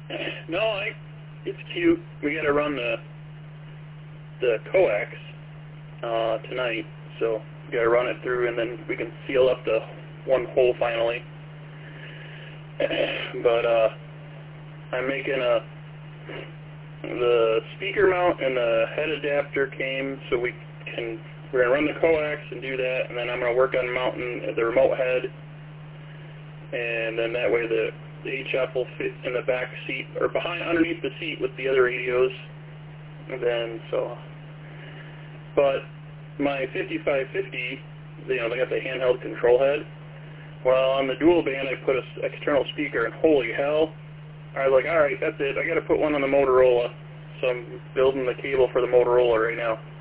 No, it's cute. We got to run the coax tonight, so we got to run it through, and then we can seal up the one hole finally. But I'm making the speaker mount and the head adapter came, so we're going to run the coax and do that, and then I'm going to work on mounting the remote head, and then that way the HF will fit in the back seat, or underneath the seat with the other radios, and then but my 5550, they got the handheld control head. Well, on the dual band, I put an external speaker, and holy hell, I was like, all right, that's it. I got to put one on the Motorola, so I'm building the cable for the Motorola right now.